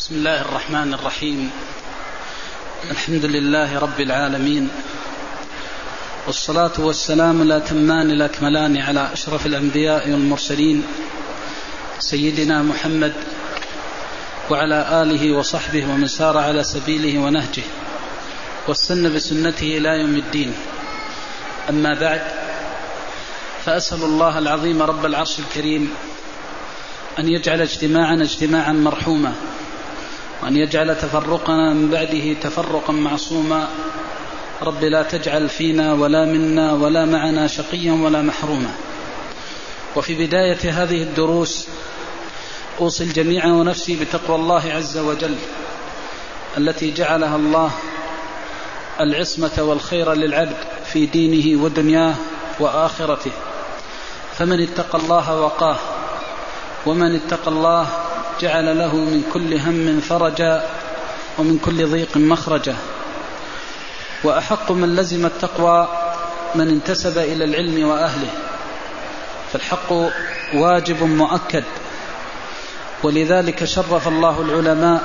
بسم الله الرحمن الرحيم. الحمد لله رب العالمين، والصلاة والسلام الأتمان الأكملان على أشرف الأنبياء والمرسلين سيدنا محمد وعلى آله وصحبه ومن سار على سبيله ونهجه واستنى بسنته إلى يوم الدين. أما بعد، فأسأل الله العظيم رب العرش الكريم أن يجعل اجتماعنا اجتماعا مرحوما، وأن يجعل تفرقنا من بعده تفرقا معصوما. رب لا تجعل فينا ولا منا ولا معنا شقيا ولا محروما. وفي بداية هذه الدروس أوصي الجميع ونفسي بتقوى الله عز وجل، التي جعلها الله العصمة والخير للعبد في دينه ودنياه وآخرته. فمن اتقى الله وقاه، ومن اتقى الله جعل له من كل هم فرجا ومن كل ضيق مخرجا. وأحق من لزم التقوى من انتسب إلى العلم وأهله، فالحق واجب مؤكد، ولذلك شرف الله العلماء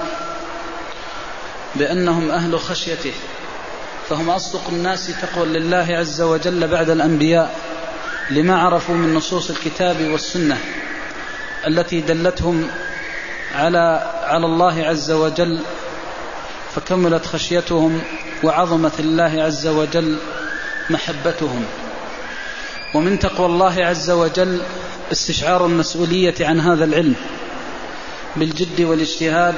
بأنهم أهل خشيته، فهم أصدق الناس تقوى لله عز وجل بعد الأنبياء، لما عرفوا من نصوص الكتاب والسنة التي دلتهم على الله عز وجل، فكملت خشيتهم وعظمت الله عز وجل محبتهم. ومن تقوى الله عز وجل استشعار المسؤولية عن هذا العلم بالجد والاجتهاد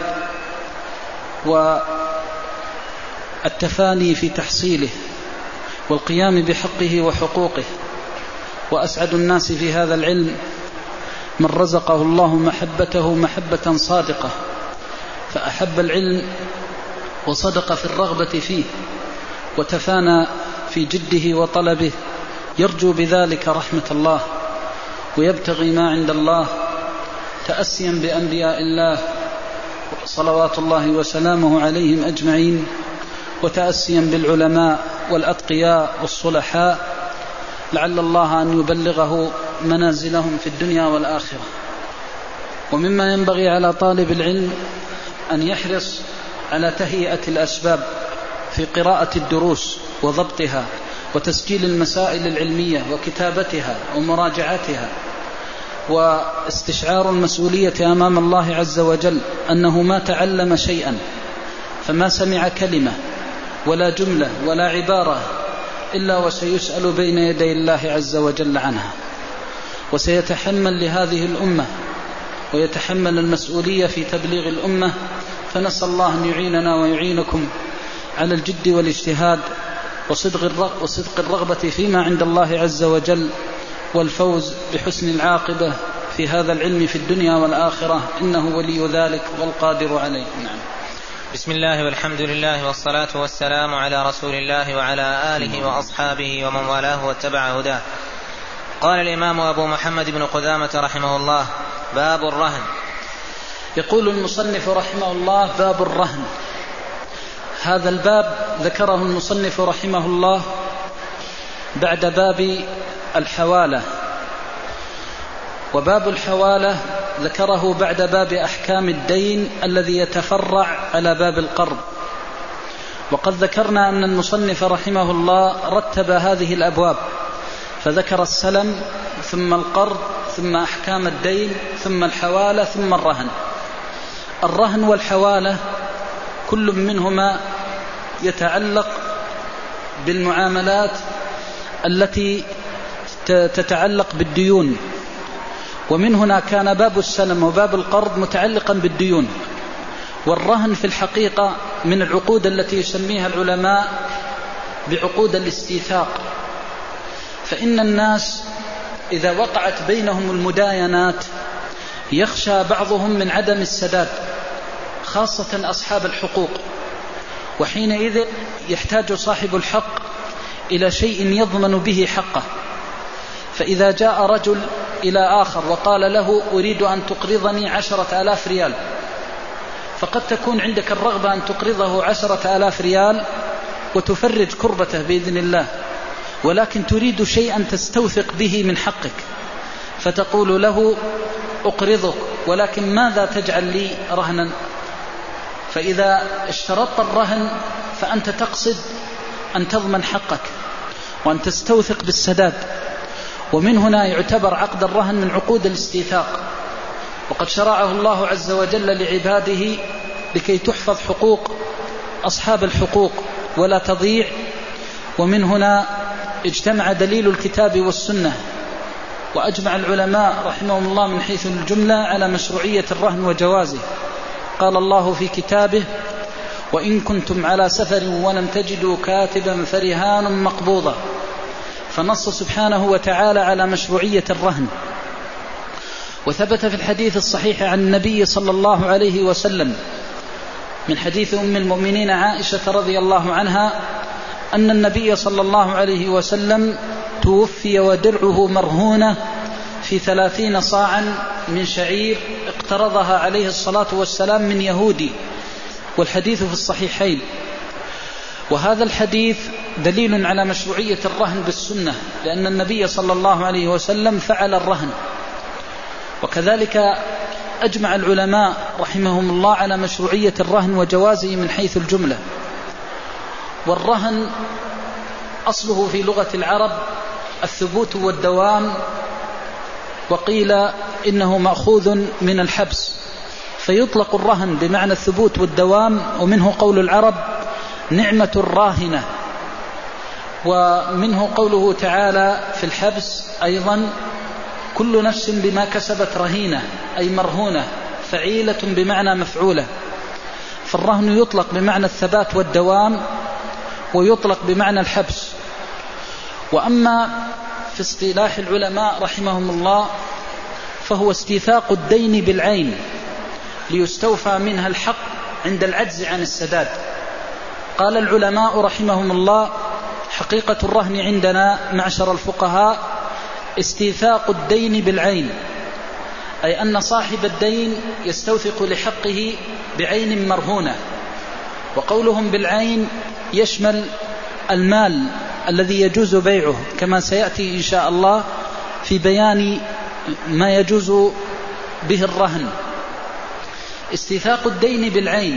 والتفاني في تحصيله والقيام بحقه وحقوقه. وأسعد الناس في هذا العلم من رزقه الله محبته محبة صادقة، فأحب العلم وصدق في الرغبة فيه وتفانى في جده وطلبه، يرجو بذلك رحمة الله ويبتغي ما عند الله، تأسيا بأنبياء الله صلوات الله وسلامه عليهم أجمعين، وتأسيا بالعلماء والأتقياء والصلحاء، لعل الله أن يبلغه منازلهم في الدنيا والآخرة. ومما ينبغي على طالب العلم أن يحرص على تهيئة الأسباب في قراءة الدروس وضبطها وتسجيل المسائل العلمية وكتابتها ومراجعتها، واستشعار المسؤولية أمام الله عز وجل أنه ما تعلم شيئا فما سمع كلمة ولا جملة ولا عبارة إلا وسيسأل بين يدي الله عز وجل عنها، وسيتحمل لهذه الأمة ويتحمل المسؤولية في تبليغ الأمة. فنسأل الله أن يعيننا ويعينكم على الجد والاجتهاد وصدق الرغبة فيما عند الله عز وجل، والفوز بحسن العاقبة في هذا العلم في الدنيا والآخرة، إنه ولي ذلك والقادر عليه. نعم. بسم الله والحمد لله والصلاة والسلام على رسول الله وعلى آله وأصحابه ومن والاه واتبع هداه. قال الإمام أبو محمد بن قدامة رحمه الله: باب الرهن. يقول المصنف رحمه الله: باب الرهن. هذا الباب ذكره المصنف رحمه الله بعد باب الحوالة، وباب الحوالة ذكره بعد باب أحكام الدين الذي يتفرع على باب القرض. وقد ذكرنا أن المصنف رحمه الله رتب هذه الأبواب، فذكر السلم ثم القرض ثم أحكام الدين ثم الحوالة ثم الرهن. الرهن والحوالة كل منهما يتعلق بالمعاملات التي تتعلق بالديون، ومن هنا كان باب السلم وباب القرض متعلقا بالديون. والرهن في الحقيقة من العقود التي يسميها العلماء بعقود الاستيثاق، فإن الناس إذا وقعت بينهم المداينات يخشى بعضهم من عدم السداد، خاصة أصحاب الحقوق، وحينئذ يحتاج صاحب الحق إلى شيء يضمن به حقه. فإذا جاء رجل إلى آخر وقال له: أريد أن تقرضني 10,000 ريال، فقد تكون عندك الرغبة أن تقرضه 10,000 ريال وتفرج كربته بإذن الله، ولكن تريد شيئا تستوثق به من حقك، فتقول له: أقرضك، ولكن ماذا تجعل لي رهنا؟ فإذا اشترطت الرهن فأنت تقصد أن تضمن حقك وأن تستوثق بالسداد، ومن هنا يعتبر عقد الرهن من عقود الاستيثاق، وقد شرعه الله عز وجل لعباده لكي تحفظ حقوق أصحاب الحقوق ولا تضيع. ومن هنا اجتمع دليل الكتاب والسنة، وأجمع العلماء رحمهم الله من حيث الجملة على مشروعية الرهن وجوازه. قال الله في كتابه: وإن كنتم على سفر ولم تجدوا كاتبا فرهان مقبوضة، فنص سبحانه وتعالى على مشروعية الرهن. وثبت في الحديث الصحيح عن النبي صلى الله عليه وسلم من حديث أم المؤمنين عائشة رضي الله عنها أن النبي صلى الله عليه وسلم توفي ودرعه مرهونة في 30 صاعا من شعير اقترضها عليه الصلاة والسلام من يهودي، والحديث في الصحيحين. وهذا الحديث دليل على مشروعية الرهن بالسنة، لأن النبي صلى الله عليه وسلم فعل الرهن. وكذلك أجمع العلماء رحمهم الله على مشروعية الرهن وجوازه من حيث الجملة. والرهن أصله في لغة العرب الثبوت والدوام، وقيل إنه مأخوذ من الحبس، فيطلق الرهن بمعنى الثبوت والدوام. ومنه قول العرب: نعمة الراهنة. ومنه قوله تعالى في الحبس أيضا: كل نفس بما كسبت رهينة، أي مرهونة، فعيلة بمعنى مفعولة. فالرهن يطلق بمعنى الثبات والدوام، ويطلق بمعنى الحبس. وأما في اصطلاح العلماء رحمهم الله فهو استيثاق الدين بالعين ليستوفى منها الحق عند العجز عن السداد. قال العلماء رحمهم الله: حقيقة الرهن عندنا معشر الفقهاء استيثاق الدين بالعين، أي أن صاحب الدين يستوثق لحقه بعين مرهونة. وقولهم بالعين يشمل المال الذي يجوز بيعه، كما سيأتي إن شاء الله في بيان ما يجوز به الرهن. استيثاق الدين بالعين،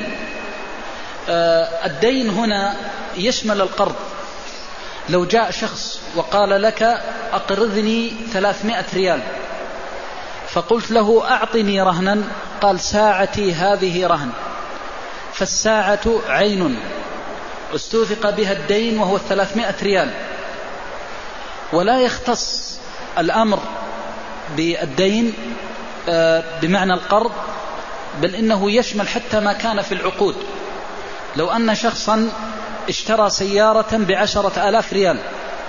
الدين هنا يشمل القرض. لو جاء شخص وقال لك: أقرضني 300 ريال، فقلت له: أعطني رهنا، قال: ساعتي هذه رهن، فالساعة عين استوثق بها الدين وهو 300 ريال. ولا يختص الأمر بالدين بمعنى القرض، بل إنه يشمل حتى ما كان في العقود. لو أن شخصا اشترى سيارة ب10,000 ريال،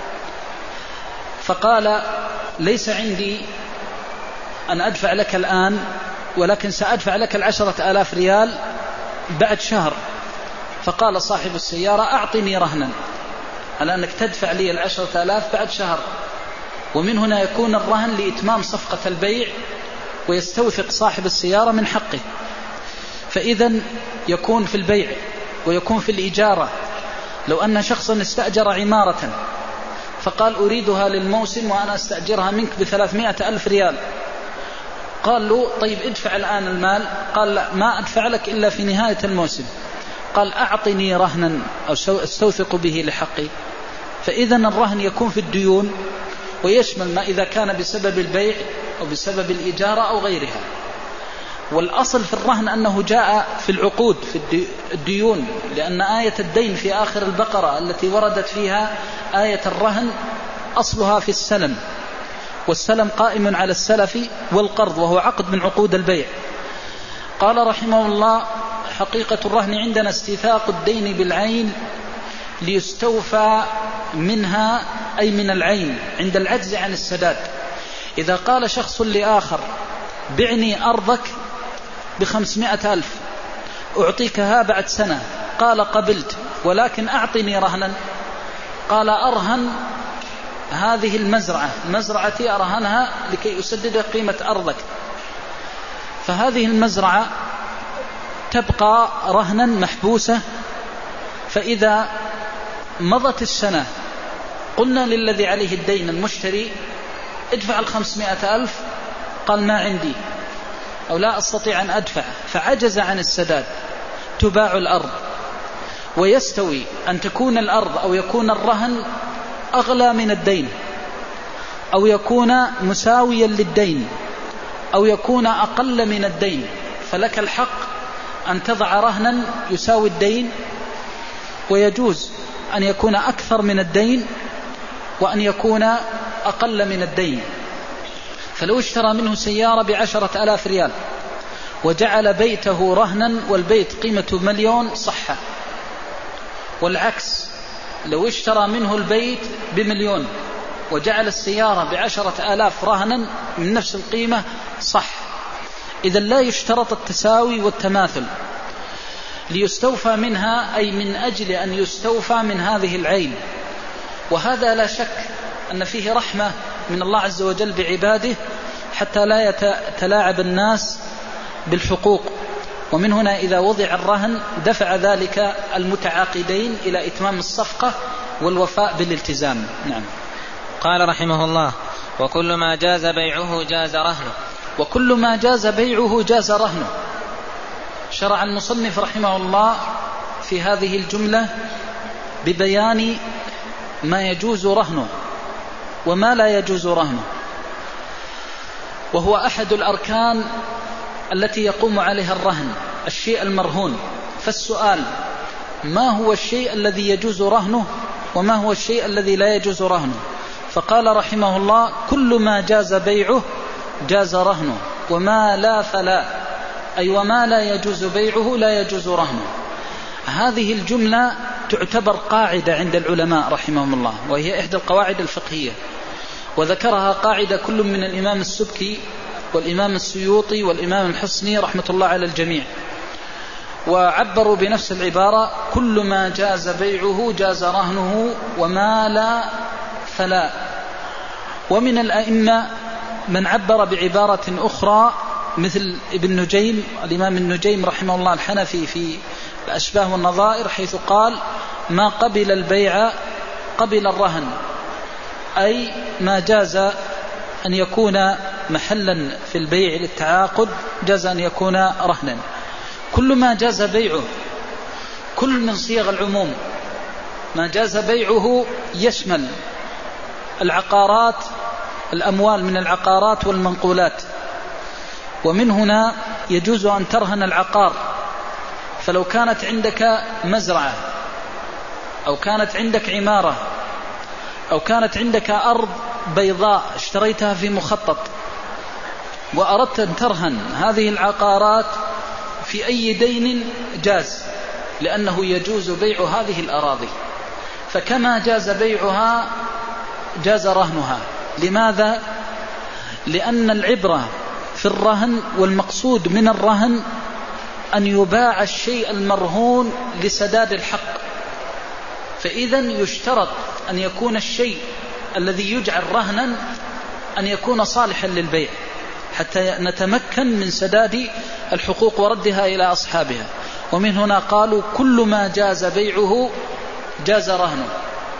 فقال: ليس عندي أن أدفع لك الآن، ولكن سأدفع لك 10,000 ريال بعد شهر. فقال صاحب السيارة: أعطني رهنا على أنك تدفع لي 10,000 بعد شهر. ومن هنا يكون الرهن لإتمام صفقة البيع، ويستوثق صاحب السيارة من حقه. فإذا يكون في البيع ويكون في الإجارة. لو أن شخصا استأجر عمارة فقال: أريدها للموسم وأنا أستأجرها منك ب300,000 ريال، قال له: طيب ادفع الآن المال. قال: لا، ما أدفع لك إلا في نهاية الموسم. قال: أعطني رهنا أو استوثق به لحقي. فإذا الرهن يكون في الديون، ويشمل ما إذا كان بسبب البيع أو بسبب الإجارة أو غيرها. والأصل في الرهن أنه جاء في العقود في الديون، لأن آية الدين في آخر البقرة التي وردت فيها آية الرهن أصلها في السلم، والسلم قائم على السلف والقرض، وهو عقد من عقود البيع. قال رحمه الله: حقيقة الرهن عندنا استيثاق الدين بالعين ليستوفى منها، أي من العين، عند العجز عن السداد. إذا قال شخص لآخر: بعني أرضك ب500,000 أعطيكها بعد سنة، قال: قبلت، ولكن أعطني رهنا. قال: أرهن هذه المزرعة، مزرعتي أرهنها لكي أسدد قيمة أرضك. فهذه المزرعة تبقى رهنا محبوسة. فإذا مضت السنة قلنا للذي عليه الدين المشتري: ادفع 500,000. قال: ما عندي، أو لا أستطيع أن أدفع، فعجز عن السداد. تباع الأرض، ويستوي أن تكون الأرض أو يكون الرهن أغلى من الدين، أو يكون مساويا للدين، أو يكون أقل من الدين، فلك الحق أن تضع رهنا يساوي الدين، ويجوز أن يكون أكثر من الدين وأن يكون أقل من الدين. فلو اشترى منه سيارة ب10,000 ريال وجعل بيته رهنا والبيت قيمته 1,000,000 صح، والعكس لو اشترى منه البيت ب1,000,000 وجعل السيارة ب10,000 رهنا من نفس القيمة صح. إذا لا يشترط التساوي والتماثل ليستوفى منها، أي من أجل أن يستوفى من هذه العين. وهذا لا شك أن فيه رحمة من الله عز وجل بعباده حتى لا يتلاعب الناس بالحقوق. ومن هنا إذا وضع الرهن دفع ذلك المتعاقدين إلى إتمام الصفقة والوفاء بالالتزام. نعم. قال رحمه الله: وكل ما جاز بيعه جاز رهنه. وكل ما جاز بيعه جاز رهنه. شرع المصنف رحمه الله في هذه الجملة ببيان ما يجوز رهنه وما لا يجوز رهنه، وهو أحد الأركان التي يقوم عليها الرهن، الشيء المرهون. فالسؤال: ما هو الشيء الذي يجوز رهنه وما هو الشيء الذي لا يجوز رهنه؟ فقال رحمه الله: كل ما جاز بيعه جاز رهنه، وما لا فلا، أي وما لا يجوز بيعه لا يجوز رهنه. هذه الجملة تعتبر قاعدة عند العلماء رحمهم الله، وهي إحدى القواعد الفقهية، وذكرها قاعدة كل من الإمام السبكي والإمام السيوطي والإمام الحصني رحمة الله على الجميع، وعبروا بنفس العبارة: كل ما جاز بيعه جاز رهنه وما لا فلا. ومن الأئمة من عبر بعبارة أخرى مثل ابن نجيم، الإمام النجيم رحمه الله الحنفي في الأشباه والنظائر، حيث قال: ما قبل البيع قبل الرهن، أي ما جاز أن يكون محلا في البيع للتعاقد جاز أن يكون رهنا. كل ما جاز بيعه، كل من صيغ العموم، ما جاز بيعه يشمل العقارات، الأموال من العقارات والمنقولات. ومن هنا يجوز أن ترهن العقار، فلو كانت عندك مزرعة أو كانت عندك عمارة أو كانت عندك أرض بيضاء اشتريتها في مخطط وأردت أن ترهن هذه العقارات في أي دين جاز، لأنه يجوز بيع هذه الأراضي. فكما جاز بيعها جاز رهنها. لماذا؟ لأن العبرة في الرهن والمقصود من الرهن أن يباع الشيء المرهون لسداد الحق. فإذا يشترط أن يكون الشيء الذي يجعل رهنا أن يكون صالحا للبيع حتى نتمكن من سداد الحقوق وردها إلى أصحابها. ومن هنا قالوا: كل ما جاز بيعه جاز رهنه.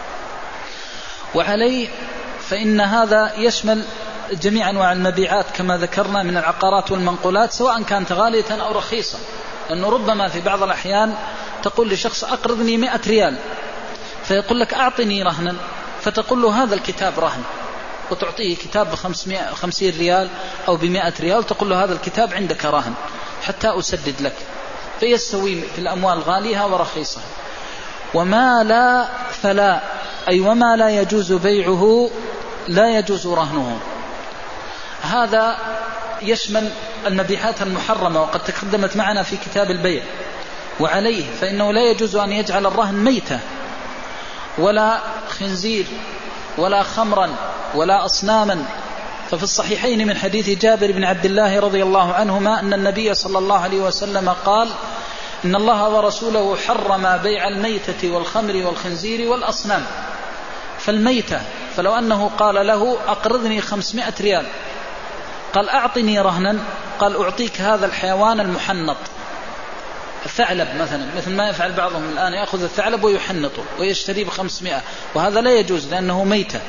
وعليه فإن هذا يشمل جميع أنواع المبيعات كما ذكرنا من العقارات والمنقولات، سواء كانت غالية أو رخيصة. لأنه ربما في بعض الأحيان تقول لشخص: أقرضني 100 ريال، فيقول لك: أعطني رهنا، فتقول له: هذا الكتاب رهن، وتعطيه كتاب ب50 ريال أو ب100 ريال، تقول له: هذا الكتاب عندك رهن حتى أسدد لك، فيستوي في الأموال غاليها ورخيصها. وما لا فلا، أي وما لا يجوز بيعه لا يجوز رهنه. هذا يشمل المبيعات المحرمة، وقد تقدمت معنا في كتاب البيع. وعليه فإنه لا يجوز أن يجعل الرهن ميتة ولا خنزير ولا خمرا ولا أصناما. ففي الصحيحين من حديث جابر بن عبد الله رضي الله عنهما أن النبي صلى الله عليه وسلم قال: إن الله ورسوله حرم بيع الميتة والخمر والخنزير والأصنام. فالميتة، فلو أنه قال له: أقرضني 500 ريال، قال: أعطني رهنا، قال: أعطيك هذا الحيوان المحنط، الثعلب مثلا، مثل ما يفعل بعضهم الآن، يأخذ الثعلب ويحنطه ويشتري ب500، وهذا لا يجوز لأنه ميتة،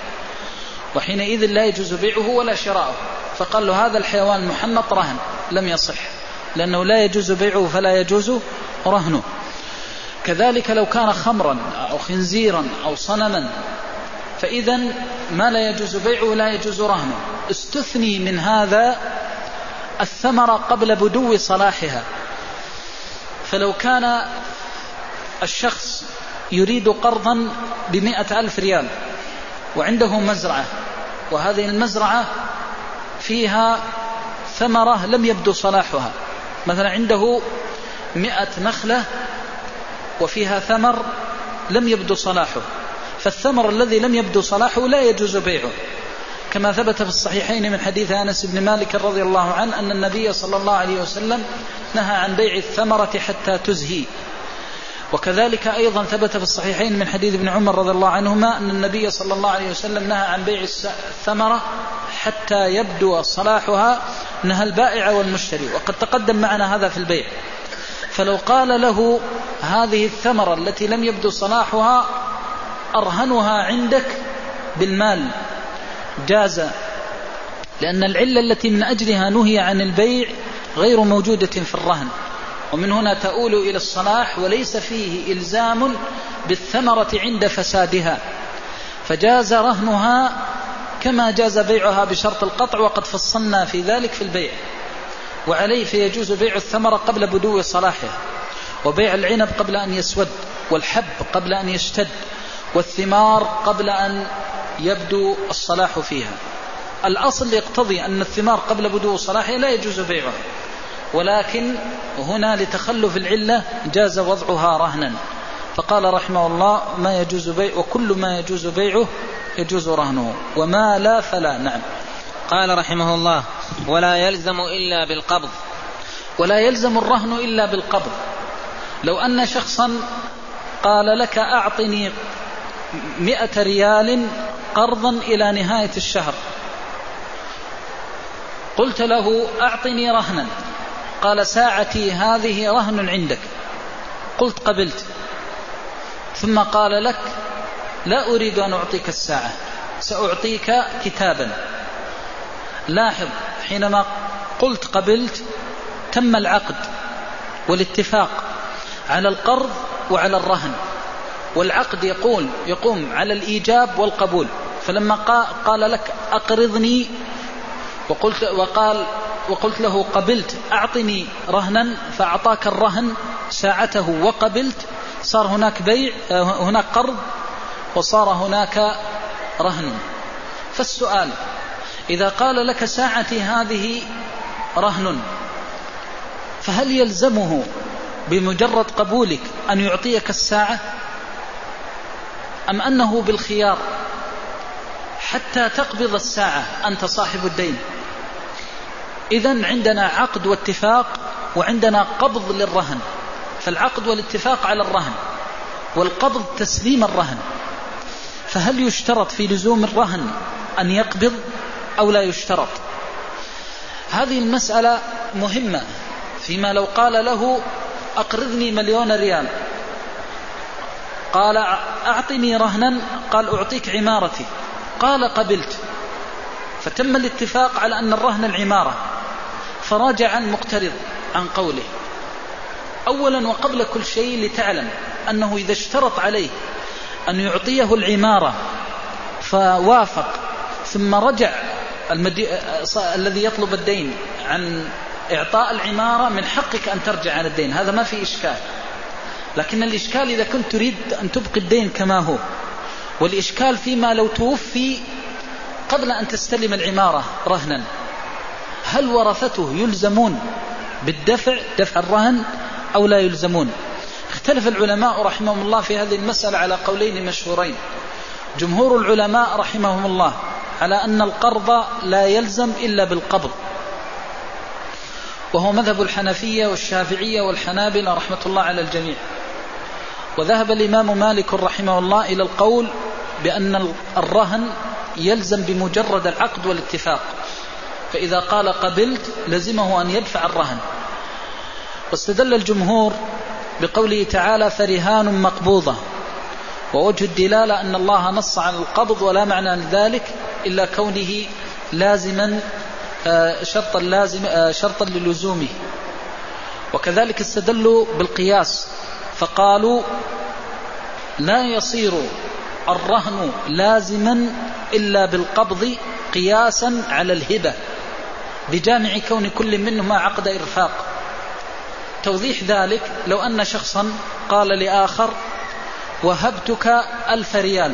وحينئذ لا يجوز بيعه ولا شراؤه. فقال له: هذا الحيوان المحنط رهن، لم يصح. لأنه لا يجوز بيعه فلا يجوز رهنه. كذلك لو كان خمرا أو خنزيرا أو صنما فإذا ما لا يجوز بيعه لا يجوز رهنه. استثني من هذا الثمرة قبل بدو صلاحها. فلو كان الشخص يريد قرضا ب100,000 ريال وعنده مزرعة، وهذه المزرعة فيها ثمرة لم يبدو صلاحها، مثلا عنده 100 نخلة وفيها ثمر لم يبدو صلاحه، فالثمر الذي لم يبدو صلاحه لا يجوز بيعه، كما ثبت في الصحيحين من حديث أنس بن مالك رضي الله عنه أن النبي صلى الله عليه وسلم نهى عن بيع الثمرة حتى تزهي. وكذلك أيضا ثبت في الصحيحين من حديث ابن عمر رضي الله عنهما أن النبي صلى الله عليه وسلم نهى عن بيع الثمرة حتى يبدو صلاحها، نهى البائع والمشتري، وقد تقدم معنا هذا في البيع. فلو قال له هذه الثمرة التي لم يبدو صلاحها أرهنها عندك بالمال جاز، لأن العلة التي من أجلها نهي عن البيع غير موجودة في الرهن، ومن هنا تؤول إلى الصلاح وليس فيه إلزام بالثمرة عند فسادها، فجاز رهنها كما جاز بيعها بشرط القطع، وقد فصلنا في ذلك في البيع. وعليه فيجوز بيع الثمرة قبل بدو صلاحها، وبيع العنب قبل أن يسود، والحب قبل أن يشتد، والثمار قبل أن يبدو الصلاح فيها. الأصل يقتضي أن الثمار قبل بدو صلاحها لا يجوز بيعها، ولكن هنا لتخلف العلة جاز وضعها رهنا، فقال رحمه الله ما يجوز بيع، وكل ما يجوز بيعه يجوز رهنه، وما لا فلا. نعم. قال رحمه الله ولا يلزم إلا بالقبض. ولا يلزم الرهن إلا بالقبض. لو أن شخصا قال لك أعطني 100 ريال قرضا إلى نهاية الشهر، قلت له أعطني رهنا، قال ساعتي هذه رهن عندك، قلت قبلت، ثم قال لك لا أريد أن أعطيك الساعة، سأعطيك كتابا. لاحظ، حينما قلت قبلت تم العقد والاتفاق على القرض وعلى الرهن، والعقد يقوم على الإيجاب والقبول. فلما قال لك أقرضني وقلت له قبلت أعطني رهنا، فأعطاك الرهن ساعته وقبلت، صار هناك بيع، هناك قرض وصار هناك رهن. فالسؤال إذا قال لك ساعتي هذه رهن، فهل يلزمه بمجرد قبولك أن يعطيك الساعة، أم أنه بالخيار حتى تقبض الساعة أنت صاحب الدين؟ إذن عندنا عقد واتفاق وعندنا قبض للرهن، فالعقد والاتفاق على الرهن والقبض تسليم الرهن، فهل يشترط في لزوم الرهن أن يقبض أو لا يشترط؟ هذه المسألة مهمة. فيما لو قال له أقرضني 1,000,000 ريال، قال أعطني رهنا، قال أعطيك عمارتي، قال قبلت، فتم الاتفاق على أن الرهن العمارة، فرجع المقترض عن قوله. أولا وقبل كل شيء لتعلم أنه إذا اشترط عليه أن يعطيه العمارة فوافق، ثم رجع الذي يطلب الدين عن إعطاء العمارة، من حقك أن ترجع عن الدين، هذا ما في إشكال. لكن الإشكال إذا كنت تريد أن تبقي الدين كما هو، والإشكال فيما لو توفي قبل أن تستلم العمارة رهنا، هل ورثته يلزمون دفع الرهن أو لا يلزمون؟ اختلف العلماء رحمهم الله في هذه المسألة على قولين مشهورين. جمهور العلماء رحمهم الله على أن القرض لا يلزم إلا بالقبض، وهو مذهب الحنفية والشافعية والحنابلة رحمة الله على الجميع. وذهب الإمام مالك رحمه الله إلى القول بأن الرهن يلزم بمجرد العقد والاتفاق، فإذا قال قبلت لزمه أن يدفع الرهن. واستدل الجمهور بقوله تعالى فرهان مقبوضة، ووجه الدلالة أن الله نص على القبض ولا معنى لذلك إلا كونه لازما شرطا للزومه، وكذلك استدلوا بالقياس فقالوا لا يصير الرهن لازما إلا بالقبض قياسا على الهبة بجامع كون كل منهما عقد إرفاق. توضيح ذلك لو أن شخصا قال لآخر وهبتك 1000 ريال،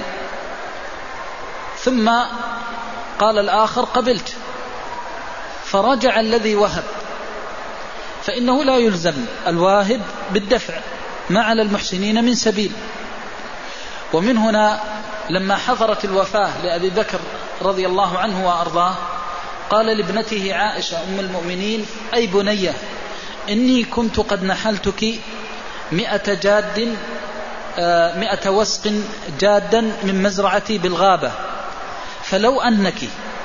ثم قال الآخر قبلت، فرجع الذي وهب، فإنه لا يلزم الواهب بالدفع ما على المحسنين من سبيل. ومن هنا لما حضرت الوفاة لأبي بكر رضي الله عنه وأرضاه قال لابنته عائشة أم المؤمنين: أي بنية، إني كنت قد نحلتك 100 وسق جادا من مزرعتي بالغابة، فلو أنك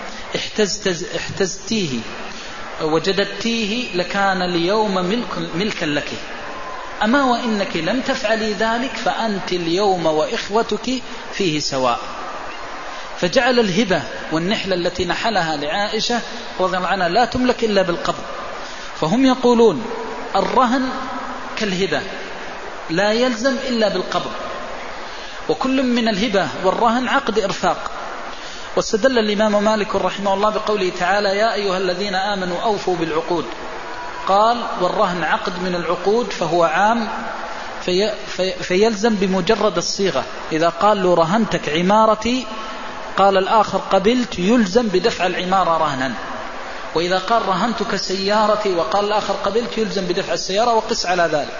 احتزتيه وجددتيه لكان اليوم ملكا لك، أما وإنك لم تفعلي ذلك فأنت اليوم وإخوتك فيه سواء. فجعل الهبة والنحلة التي نحلها لعائشة رضي الله عنها لا تملك إلا بالقبض. فهم يقولون الرهن كالهبة لا يلزم إلا بالقبض، وكل من الهبة والرهن عقد إرفاق. واستدل الإمام مالك رحمه الله بقوله تعالى: يا أيها الذين آمنوا أوفوا بالعقود. قال: والرهن عقد من العقود فهو عام فيلزم بمجرد الصيغة. إذا قال له رهنتك عمارتي قال الآخر قبلت، يلزم بدفع العمارة رهنا. وإذا قال رهنتك سيارتي وقال الآخر قبلت يلزم بدفع السيارة، وقس على ذلك.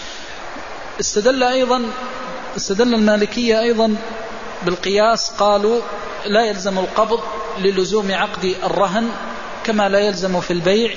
استدل المالكية أيضا بالقياس، قالوا لا يلزم القبض للزوم عقد الرهن كما لا يلزم في البيع.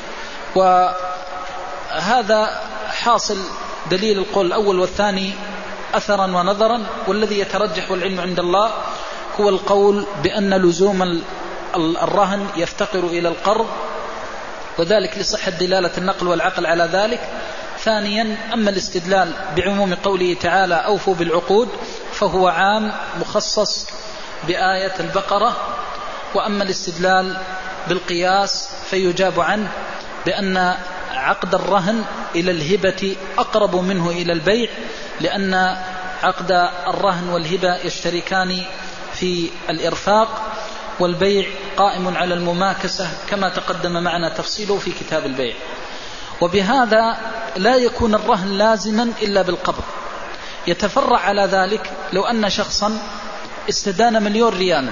وهذا حاصل دليل القول الأول والثاني أثرا ونظرا، والذي يترجح والعلم عند الله هو القول بأن لزوم الرهن يفتقر إلى القرض، وذلك لصحة دلالة النقل والعقل على ذلك. ثانيا، أما الاستدلال بعموم قوله تعالى أوفوا بالعقود فهو عام مخصص بآية البقرة. وأما الاستدلال بالقياس فيجاب عنه بأن عقد الرهن إلى الهبة أقرب منه إلى البيع، لأن عقد الرهن والهبة يشتركان في الإرفاق، والبيع قائم على المماكسة كما تقدم معنا تفصيله في كتاب البيع. وبهذا لا يكون الرهن لازما إلا بالقبض. يتفرع على ذلك لو أن شخصا استدان 1,000,000 ريالا،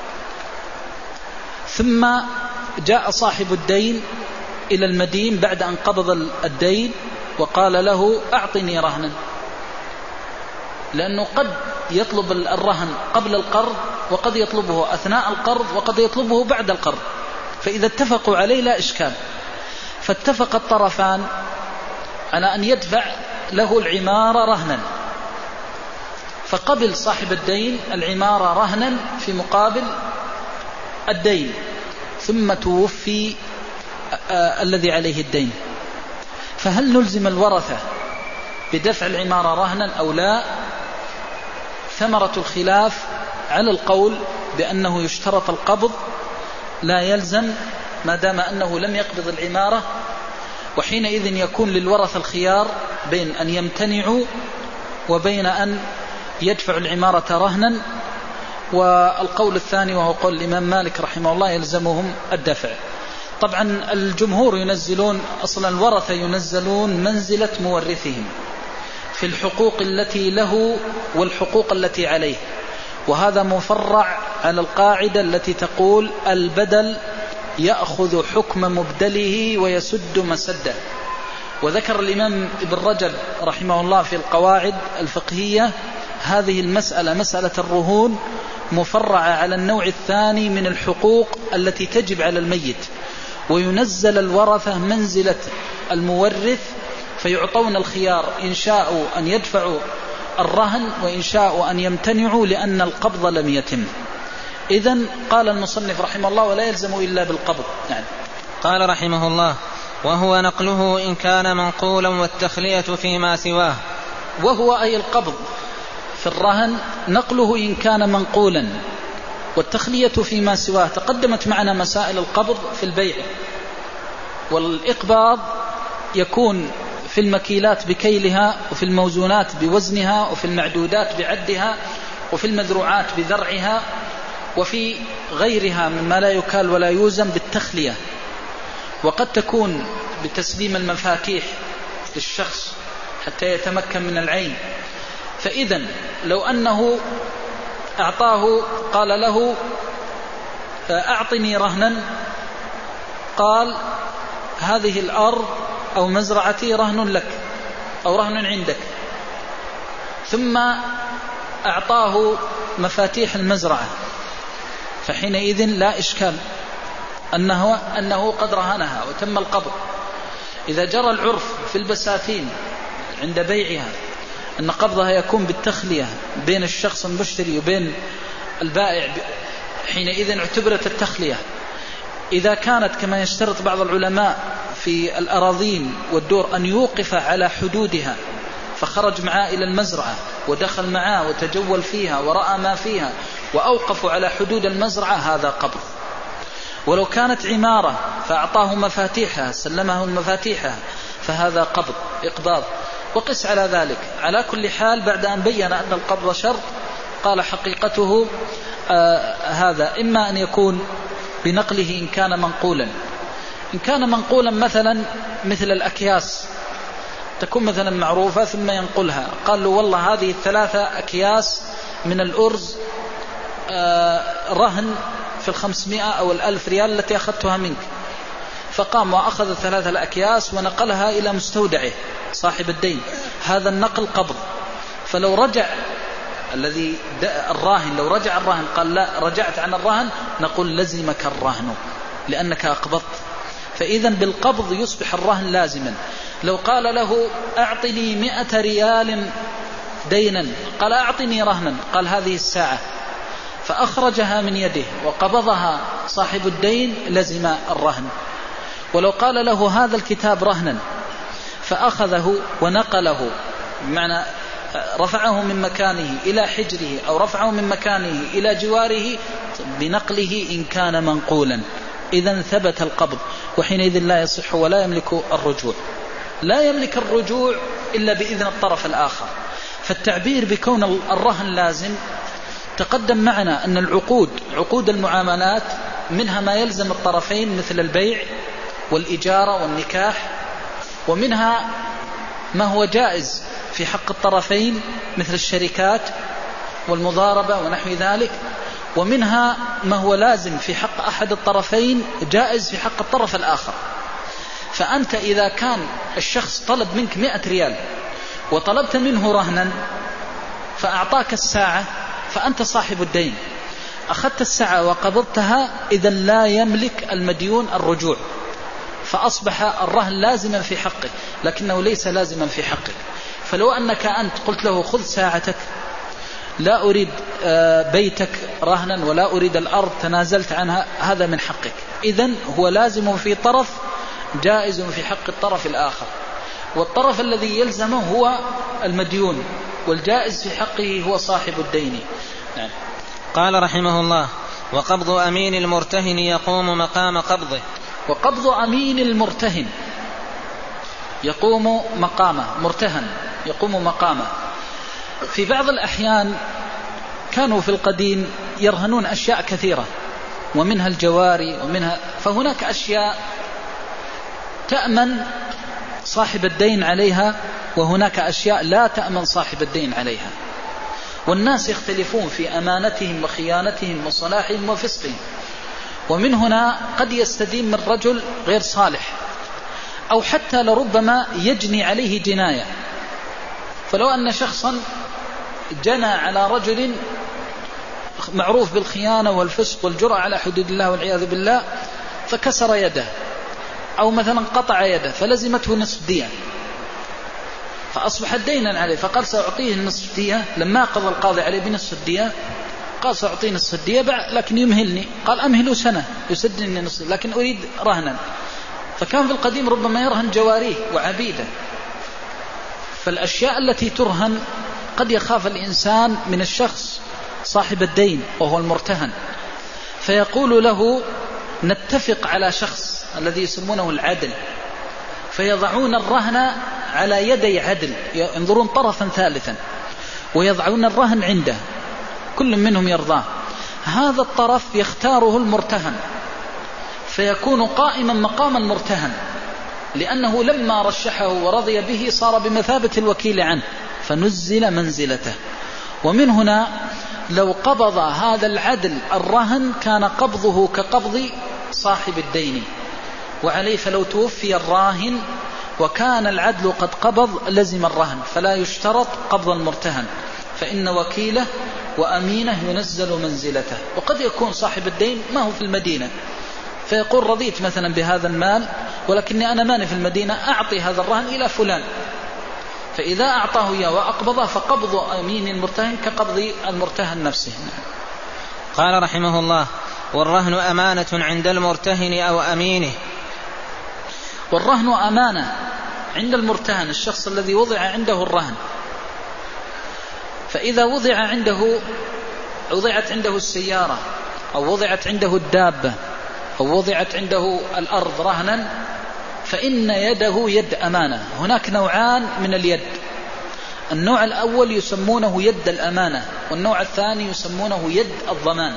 ثم جاء صاحب الدين إلى المدين بعد أن قبض الدين وقال له أعطني رهنا، لأنه قد يطلب الرهن قبل القرض، وقد يطلبه أثناء القرض، وقد يطلبه بعد القرض، فإذا اتفقوا عليه لا إشكال. فاتفق الطرفان على أن يدفع له العمارة رهنا، فقبل صاحب الدين العمارة رهنا في مقابل الدين، ثم توفي الذي عليه الدين. فهل نلزم الورثة بدفع العمارة رهنا أو لا؟ ثمرة الخلاف على القول بأنه يشترط القبض لا يلزم ما دام أنه لم يقبض العمارة، وحينئذ يكون للورثة الخيار بين أن يمتنعوا وبين أن يدفع العمارة رهنا. والقول الثاني وهو قول الإمام مالك رحمه الله يلزمهم الدفع. طبعا الجمهور ينزلون أصلا الورثة ينزلون منزلة مورثهم في الحقوق التي له والحقوق التي عليه، وهذا مفرع على القاعدة التي تقول البدل يأخذ حكم مبدله ويسد مسده. وذكر الإمام ابن رجب رحمه الله في القواعد الفقهية هذه المسألة، مسألة الرهون، مفرعة على النوع الثاني من الحقوق التي تجب على الميت، وينزل الورثة منزلة المورث، فيعطون الخيار إن شاءوا أن يدفعوا الرهن وإن شاءوا أن يمتنعوا لأن القبض لم يتم. إذن قال المصنف رحمه الله ولا يلزم إلا بالقبض. يعني قال رحمه الله: وهو نقله إن كان منقولا والتخلية فيما سواه. وهو أي القبض في الرهن نقله إن كان منقولا، والتخلية فيما سواه. تقدمت معنا مسائل القبض في البيع والإقباض يكون في المكيلات بكيلها، وفي الموزونات بوزنها، وفي المعدودات بعدها، وفي المذروعات بذرعها، وفي غيرها مما لا يكال ولا يوزن بالتخلية. وقد تكون بتسليم المفاتيح للشخص حتى يتمكن من العين. فإذن لو أنه أعطاه، قال له أعطني رهنا، قال هذه الأرض أو مزرعتي رهن لك أو رهن عندك، ثم أعطاه مفاتيح المزرعة، فحينئذ لا إشكال أنه قد رهنها وتم القبض. إذا جرى العرف في البساتين عند بيعها أن قبضها يكون بالتخلية بين الشخص المشتري وبين البائع، حينئذ اعتبرت التخلية. إذا كانت كما يشترط بعض العلماء في الأراضين والدور أن يوقف على حدودها، فخرج معاه إلى المزرعة ودخل معاه وتجول فيها ورأى ما فيها وأوقفوا على حدود المزرعة، هذا قبض. ولو كانت عمارة فأعطاه مفاتيحها، سلمه المفاتيحها، فهذا قبض إقباض. وقس على ذلك. على كل حال بعد أن بين أن القبض شرط، قال حقيقته هذا إما أن يكون بنقله إن كان منقولا. إن كان منقولا مثلا مثل الأكياس، تكون مثلا معروفة ثم ينقلها، قال له والله هذه 3 أكياس من الأرز رهن في 500 أو 1000 ريال التي أخذتها منك، فقام وأخذ 3 الأكياس ونقلها إلى مستودعه صاحب الدين، هذا النقل قبض. فلو رجع الذي الراهن، لو رجع الراهن قال لا رجعت عن الرهن، نقول لزمك الرهن لأنك أقبضت. فإذا بالقبض يصبح الرهن لازما. لو قال له أعطني 100 ريال دينا، قال أعطني رهنا، قال هذه الساعة، فأخرجها من يده وقبضها صاحب الدين، لزم الرهن. ولو قال له هذا الكتاب رهنا فأخذه ونقله، بمعنى رفعه من مكانه إلى حجره أو رفعه من مكانه إلى جواره بنقله إن كان منقولا، إذن ثبت القبض، وحينئذ لا يصح ولا يملك الرجوع. لا يملك الرجوع إلا بإذن الطرف الآخر. فالتعبير بكون الرهن لازم، تقدم معنا أن العقود، عقود المعاملات، منها ما يلزم الطرفين مثل البيع والإجارة والنكاح، ومنها ما هو جائز في حق الطرفين مثل الشركات والمضاربة ونحو ذلك، ومنها ما هو لازم في حق أحد الطرفين جائز في حق الطرف الآخر. فأنت إذا كان الشخص طلب منك 100 ريال وطلبت منه رهنا فأعطاك الساعة، فأنت صاحب الدين، أخذت الساعة وقبضتها، إذا لا يملك المديون الرجوع، فأصبح الرهن لازما في حقه لكنه ليس لازما في حقك. فلو أنك أنت قلت له خذ ساعتك، لا أريد بيتك رهنا ولا أريد الأرض، تنازلت عنها، هذا من حقك. إذن هو لازم في طرف، جائز في حق الطرف الآخر، والطرف الذي يلزمه هو المديون، والجائز في حقه هو صاحب الدين. نعم. قال رحمه الله: وقبض أمين المرتهن يقوم مقام قبضه. وقبض أمين المرتهن يقوم مقامه، مرتهن يقوم مقامه. في بعض الأحيان كانوا في القديم يرهنون أشياء كثيرة، ومنها الجواري ومنها، فهناك أشياء تأمن صاحب الدين عليها، وهناك أشياء لا تأمن صاحب الدين عليها. والناس يختلفون في أمانتهم وخيانتهم وصلاحهم وفسقهم، ومن هنا قد يستدين من رجل غير صالح، أو حتى لربما يجني عليه جناية. فلو أن شخصا جنى على رجل معروف بالخيانة والفسق والجرأة على حدود الله والعياذ بالله، فكسر يده أو مثلا قطع يده فلزمته نصف دية، فأصبح دينا عليه، فقال سأعطيه النصف دية. لما قضى القاضي عليه بنصف الدية قال سأعطيه نصف الدية لكن يمهلني، قال أمهله سنة يسدني نصف، لكن أريد رهنا. فكان في القديم ربما يرهن جواريه وعبيده. فالأشياء التي ترهن قد يخاف الإنسان من الشخص صاحب الدين وهو المرتهن، فيقول له نتفق على شخص الذي يسمونه العدل، فيضعون الرهن على يدي عدل، ينظرون طرفا ثالثا ويضعون الرهن عنده، كل منهم يرضاه. هذا الطرف يختاره المرتهن فيكون قائما مقام المرتهن، لأنه لما رشحه ورضي به صار بمثابة الوكيل عنه فنزل منزلته. ومن هنا لو قبض هذا العدل الرهن كان قبضه كقبض صاحب الدين وعليه، فلو توفي الراهن وكان العدل قد قبض لزم الرهن، فلا يشترط قبض المرتهن، فإن وكيله وأمينه ينزل منزلته. وقد يكون صاحب الدين ما هو في المدينة فيقول رضيت مثلا بهذا المال ولكني أنا ماني في المدينة، أعطي هذا الرهن إلى فلان، فإذا أعطاه إياه وأقبضه فقبض أمين المرتهن كقبض المرتهن نفسه. قال رحمه الله: والرهن أمانة عند المرتهن أو أمينه. والرهن أمانة عند المرتهن، الشخص الذي وضع عنده الرهن، فإذا وضعت عنده السيارة أو وضعت عنده الدابة أو وضعت عنده الأرض رهنا فإن يده يد أمانة. هناك نوعان من اليد، النوع الأول يسمونه يد الأمانة، والنوع الثاني يسمونه يد الضمان.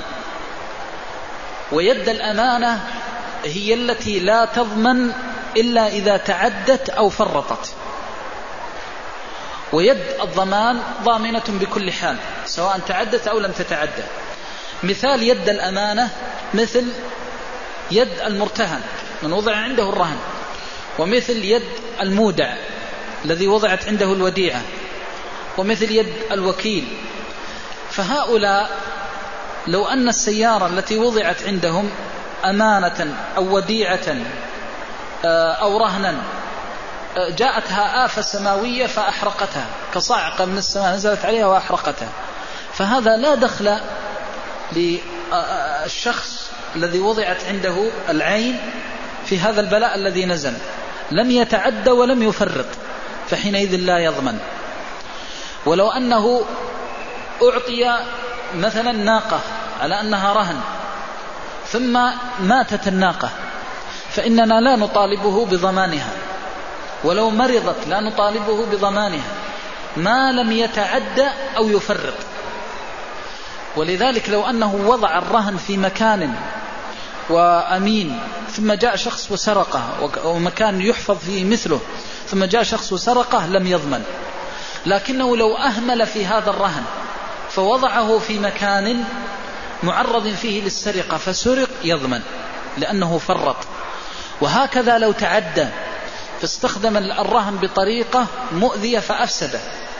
ويد الأمانة هي التي لا تضمن إلا إذا تعدت أو فرطت، ويد الضمان ضامنة بكل حال سواء تعدت أو لم تتعدى. مثال يد الأمانة مثل يد المرتهن من وضع عنده الرهن، ومثل يد المودع الذي وضعت عنده الوديعة، ومثل يد الوكيل. فهؤلاء لو أن السيارة التي وضعت عندهم أمانة أو وديعة أو رهنا جاءتها آفة سماوية فأحرقتها، كصاعقة من السماء نزلت عليها وأحرقتها، فهذا لا دخل للشخص الذي وضعت عنده العين في هذا البلاء الذي نزل، لم يتعد ولم يفرط، فحينئذ لا يضمن. ولو أنه أعطي مثلا ناقة على أنها رهن ثم ماتت الناقة فإننا لا نطالبه بضمانها، ولو مرضت لا نطالبه بضمانها ما لم يتعد أو يفرط. ولذلك لو أنه وضع الرهن في مكان وأمين ثم جاء شخص وسرقه، ومكان يحفظ فيه مثله، ثم جاء شخص وسرقه لم يضمن. لكنه لو أهمل في هذا الرهن فوضعه في مكان معرض فيه للسرقة فسرق يضمن لأنه فرط. وهكذا لو تعدى فاستخدم الرهن بطريقة مؤذية فأفسده،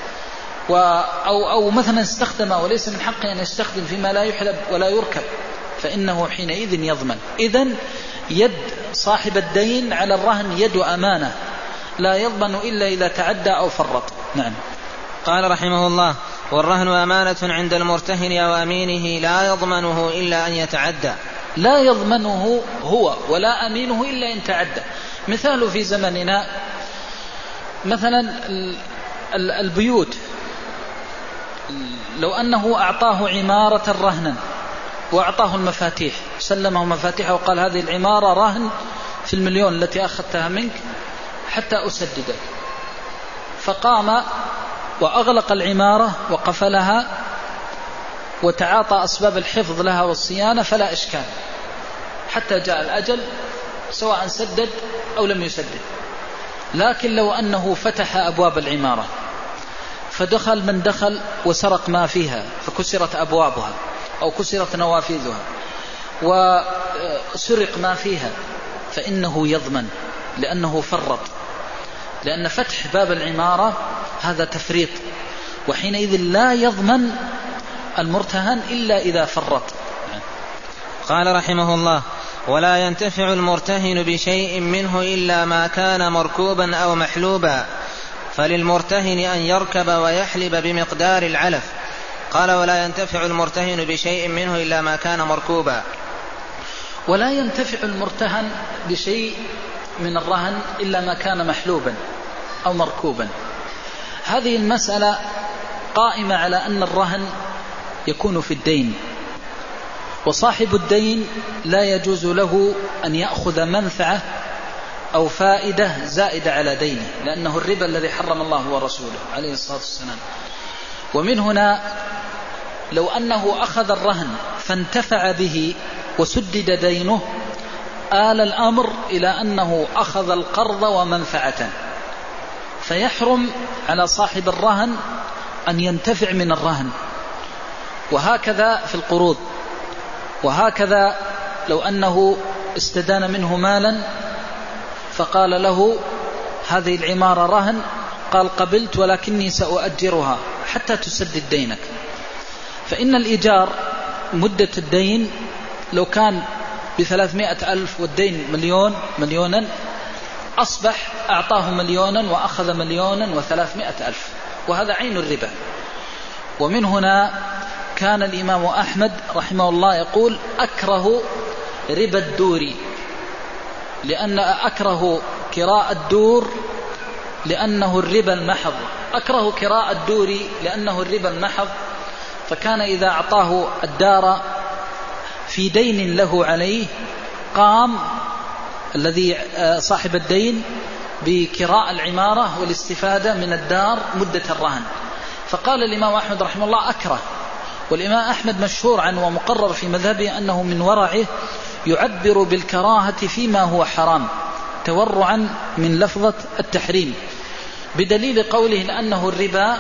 أو مثلا استخدم وليس من حقه أن يستخدم فيما لا يحلب ولا يركب فإنه حينئذ يضمن. إذن يد صاحب الدين على الرهن يد أمانة لا يضمن إلا إذا تعدى أو فرط. نعم. قال رحمه الله: والرهن أمانة عند المرتهن أو أمينه لا يضمنه إلا أن يتعدى. لا يضمنه هو ولا أمينه إلا إن تعدى. مثال في زمننا مثلا البيوت، لو أنه أعطاه عمارة رهنا وأعطاه المفاتيح، سلمه مفاتيحه وقال هذه العمارة رهن في 1,000,000 التي أخذتها منك حتى أسددك، فقام وأغلق العمارة وقفلها وتعاطى أسباب الحفظ لها والصيانة فلا إشكال حتى جاء الأجل سواء سدد أو لم يسدد. لكن لو أنه فتح أبواب العمارة فدخل من دخل وسرق ما فيها فكسرت أبوابها أو كسرت نوافذها وسرق ما فيها فإنه يضمن لأنه فرط، لأن فتح باب العمارة هذا تفريط، وحينئذ لا يضمن المرتهن إلا إذا فرط. قال رحمه الله: ولا ينتفع المرتهن بشيء منه إلا ما كان مركوبا أو محلوبا، فللمرتهن أن يركب ويحلب بمقدار العلف. قال: ولا ينتفع المرتهن بشيء منه إلا ما كان مركوبا. ولا ينتفع المرتهن بشيء من الرهن إلا ما كان محلوبا أو مركوبا. هذه المسألة قائمة على أن الرهن يكون في الدين، وصاحب الدين لا يجوز له أن يأخذ منفعة أو فائدة زائدة على دينه، لأنه الربا الذي حرم الله ورسوله عليه الصلاة والسلام. ومن هنا لو أنه أخذ الرهن فانتفع به وسدد دينه آل الأمر إلى أنه أخذ القرض ومنفعة، فيحرم على صاحب الرهن أن ينتفع من الرهن. وهكذا في القروض، وهكذا لو أنه استدان منه مالا فقال له هذه العمارة رهن، قال قبلت ولكني سأؤجرها حتى تسدد دينك. فإن الإيجار مدة الدين لو كان ب300,000 والدين مليونا أصبح أعطاه 1,000,000 وأخذ 1,300,000، وهذا عين الربا. ومن هنا كان الإمام أحمد رحمه الله يقول أكره ربا الدور، لأن أكره كراء الدور لأنه الربا المحض، أكره كراء الدور لأنه الربا المحض. فكان إذا أعطاه الدار في دين له عليه قام الذي صاحب الدين بكراء العمارة والاستفادة من الدار مدة الرهن. فقال الإمام أحمد رحمه الله أكره. والإمام أحمد مشهور عنه ومقرر في مذهبه أنه من ورعه يعبر بالكراهة فيما هو حرام تورعا من لفظة التحريم، بدليل قوله لأنه الربا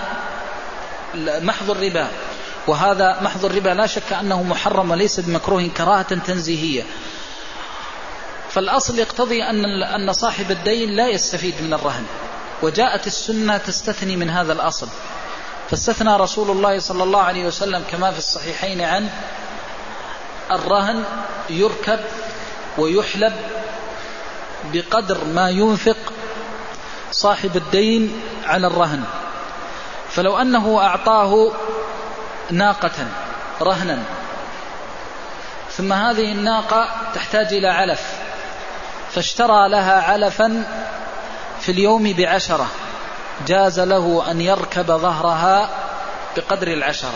محض الربا، وهذا محض الربا لا شك أنه محرم وليس بمكروه كراهة تنزيهية. فالأصل يقتضي أن صاحب الدين لا يستفيد من الرهن، وجاءت السنة تستثني من هذا الأصل، فاستثنى رسول الله صلى الله عليه وسلم كما في الصحيحين عن الرهن يركب ويحلب بقدر ما ينفق صاحب الدين على الرهن. فلو أنه أعطاه ناقة رهنا ثم هذه الناقة تحتاج إلى علف، فاشترى لها علفا في اليوم ب10، جاز له أن يركب ظهرها بقدر 10.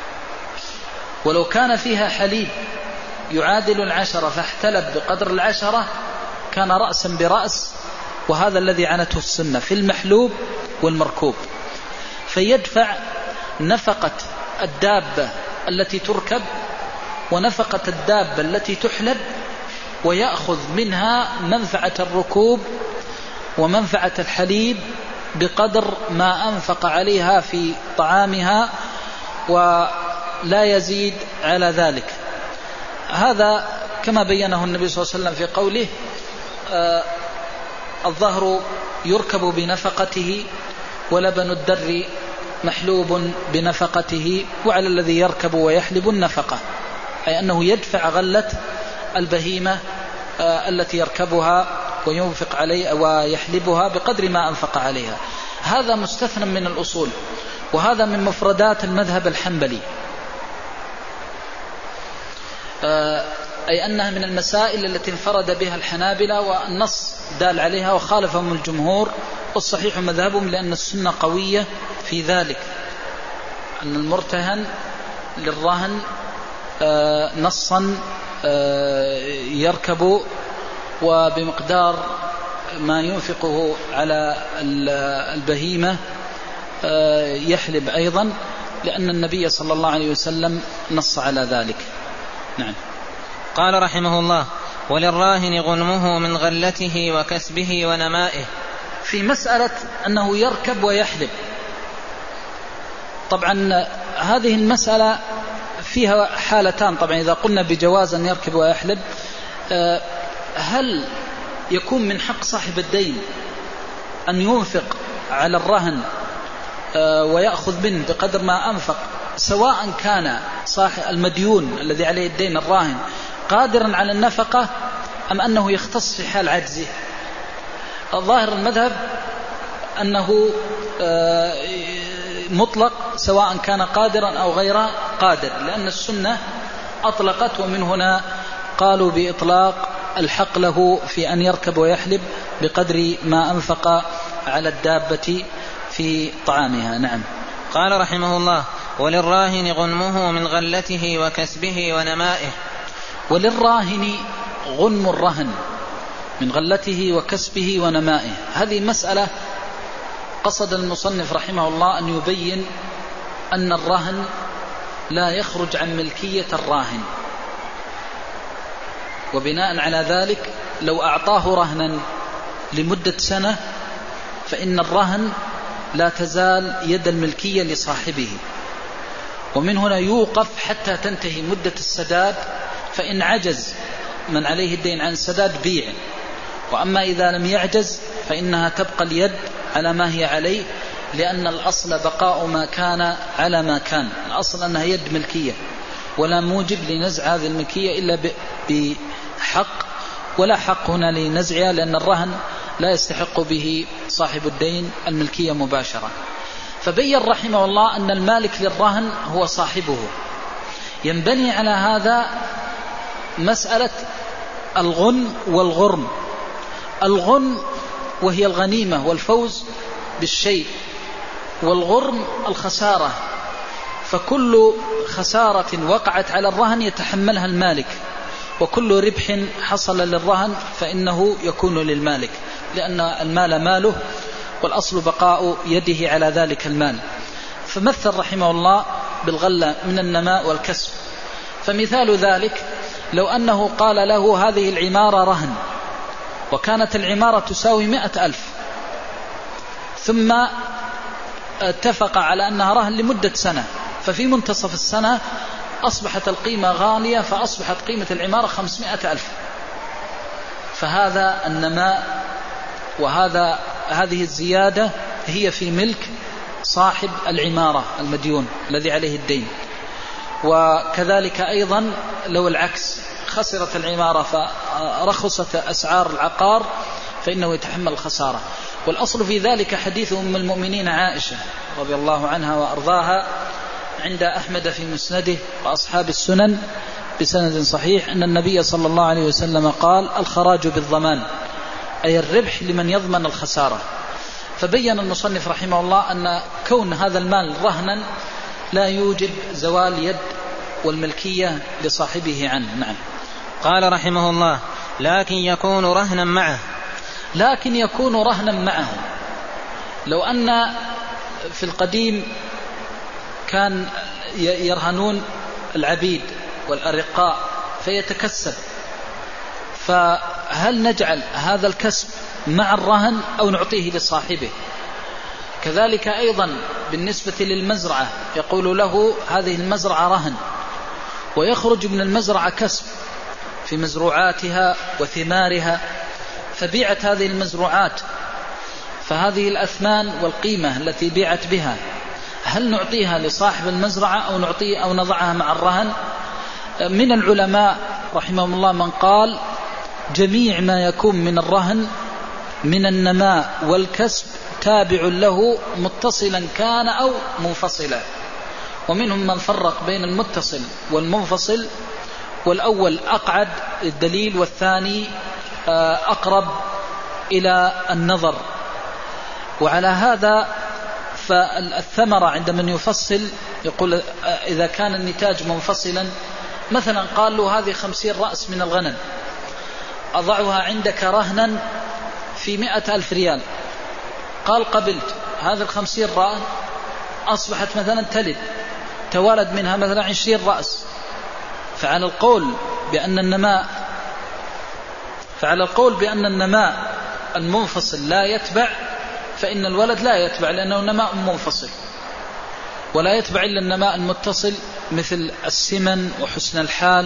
ولو كان فيها حليب يعادل 10 فاحتلب بقدر 10 كان رأسا برأس، وهذا الذي عنته السنة في المحلوب والمركوب. فيدفع نفقة الدابة التي تركب ونفقة الدابة التي تحلب، ويأخذ منها منفعة الركوب ومنفعة الحليب بقدر ما أنفق عليها في طعامها ولا يزيد على ذلك. هذا كما بينه النبي صلى الله عليه وسلم في قوله الظهر يركب بنفقته ولبن الدر محلوب بنفقته، وعلى الذي يركب ويحلب النفقة، أي أنه يدفع غلة البهيمة التي يركبها وينفق عليها ويحلبها بقدر ما أنفق عليها. هذا مستثنى من الأصول، وهذا من مفردات المذهب الحنبلي، أي أنها من المسائل التي انفرد بها الحنابلة والنص دال عليها وخالفهم الجمهور، والصحيح مذهبهم لأن السنة قوية في ذلك، أن المرتهن للرهن نصا يركب وبمقدار ما ينفقه على البهيمة يحلب أيضا، لأن النبي صلى الله عليه وسلم نص على ذلك. نعم. قال رحمه الله: وللراهن غنمه من غلته وكسبه ونمائه. في مسألة أنه يركب ويحلب، طبعا هذه المسألة فيها حالتان. طبعا إذا قلنا بجواز أن يركب ويحلب، هل يكون من حق صاحب الدين أن ينفق على الرهن ويأخذ منه بقدر ما أنفق، سواء كان صاحب المديون الذي عليه الدين الراهن قادرا على النفقة أم أنه يختص في حال عجزه؟ الظاهر المذهب أنه مطلق سواء كان قادرا أو غير قادر، لأن السنة أطلقت، ومن هنا قالوا بإطلاق الحق له في أن يركب ويحلب بقدر ما أنفق على الدابة في طعامها. نعم. قال رحمه الله: وللراهن غنمه من غلته وكسبه ونمائه. وللراهن غنم الرهن من غلته وكسبه ونمائه. هذه مسألة قصد المصنف رحمه الله أن يبين أن الرهن لا يخرج عن ملكية الراهن، وبناء على ذلك لو أعطاه رهنا لمدة سنة فإن الرهن لا تزال يد الملكية لصاحبه، ومن هنا يوقف حتى تنتهي مدة السداد، فإن عجز من عليه الدين عن السداد بيع، وأما إذا لم يعجز فإنها تبقى اليد على ما هي عليه، لأن الأصل بقاء ما كان على ما كان. الأصل أنها يد ملكية ولا موجب لنزع هذه الملكية إلا بحق، ولا حق هنا لنزعها، لأن الرهن لا يستحق به صاحب الدين الملكية مباشرة. فبين رحمه الله أن المالك للرهن هو صاحبه. ينبني على هذا مسألة الغن والغرم. الغن وهي الغنيمة والفوز بالشيء، والغرم الخسارة، فكل خسارة وقعت على الرهن يتحملها المالك، وكل ربح حصل للرهن فإنه يكون للمالك، لأن المال ماله والأصل بقاء يده على ذلك المال. فمثل رحمه الله بالغلة من النماء والكسب. فمثال ذلك لو أنه قال له هذه العمارة رهن، وكانت العمارة تساوي 100,000، ثم اتفق على أنها رهن لمدة سنة، ففي منتصف السنة أصبحت القيمة غالية، فأصبحت قيمة العمارة 500,000. فهذا النماء هذه الزيادة هي في ملك صاحب العمارة المديون الذي عليه الدين. وكذلك أيضا لو العكس، خسرت العمارة فرخصت أسعار العقار، فإنه يتحمل الخسارة. والأصل في ذلك حديث أم المؤمنين عائشة رضي الله عنها وأرضاها عند أحمد في مسنده وأصحاب السنن بسند صحيح أن النبي صلى الله عليه وسلم قال: الخراج بالضمان، أي الربح لمن يضمن الخسارة. فبين المصنف رحمه الله أن كون هذا المال رهنا لا يوجب زوال يد والملكية لصاحبه عنه. نعم. قال رحمه الله: لكن يكون رهنا معه. لكن يكون رهنا معه. لو أن في القديم كان يرهنون العبيد والأرقاء فيتكسب، فهل نجعل هذا الكسب مع الرهن أو نعطيه لصاحبه؟ كذلك أيضا بالنسبة للمزرعة، يقول له هذه المزرعة رهن، ويخرج من المزرعة كسب في مزروعاتها وثمارها، فبيعت هذه المزروعات، فهذه الأثمان والقيمة التي بيعت بها هل نعطيها لصاحب المزرعة أو نضعها مع الرهن؟ من العلماء رحمهم الله من قال جميع ما يكون من الرهن من النماء والكسب تابع له متصلا كان أو منفصلا، ومنهم من فرق بين المتصل والمنفصل، والأول أقعد الدليل والثاني أقرب إلى النظر. وعلى هذا فالثمرة عند من يفصل يقول إذا كان النتاج منفصلا، مثلا قال له هذه 50 رأس من الغنم أضعها عندك رهنا في 100,000 ريال، قال قبلت، هذه 50 رأس أصبحت مثلا توالد منها مثلا 20 رأس، فعلى القول بأن النماء المنفصل لا يتبع، فإن الولد لا يتبع لأنه نماء منفصل، ولا يتبع إلا النماء المتصل مثل السمن وحسن الحال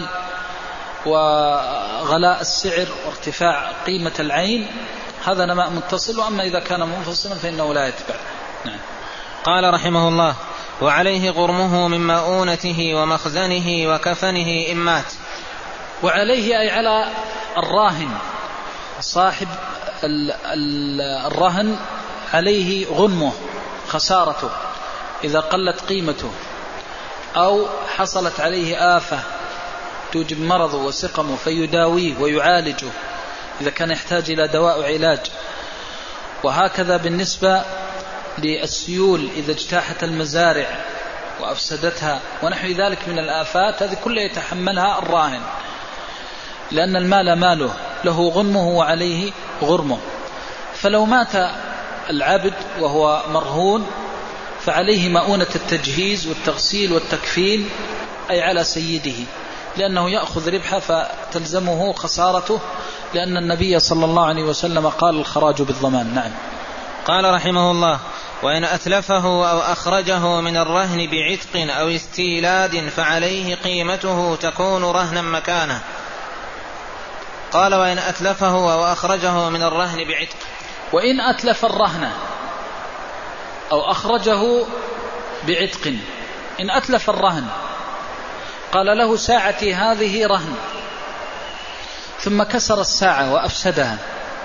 وغلاء السعر وارتفاع قيمة العين، هذا نماء متصل. وأما إذا كان منفصلا فإنه لا يتبع. نعم. قال رحمه الله: وعليه غرمه من مؤونته ومخزنه وكفنه إن مات. وعليه أي على الراهن صاحب الرهن عليه غنمه، خسارته إذا قلت قيمته أو حصلت عليه آفة توجب مرضه وسقمه فيداويه ويعالجه إذا كان يحتاج إلى دواء وعلاج. وهكذا بالنسبة للسيول إذا اجتاحت المزارع وأفسدتها ونحو ذلك من الآفات، هذه كلها يتحملها الراهن، لأن المال ماله له غنمه وعليه غرمه. فلو مات العبد وهو مرهون فعليه مؤونة التجهيز والتغسيل والتكفين، أي على سيده، لأنه يأخذ ربحه فتلزمه خسارته، لأن النبي صلى الله عليه وسلم قال الخراج بالضمان. نعم. قال رحمه الله: وإن أتلفه أو أخرجه من الرهن بعتق أو استيلاد فعليه قيمته تكون رهنا مكانه. قال: وإن أتلفه أو أخرجه من الرهن بعتق. وإن أتلف الرهن أو أخرجه بعتق. إن أتلف الرهن قال له: ساعتي هذه رهن، ثم كسر الساعة وأفسدها،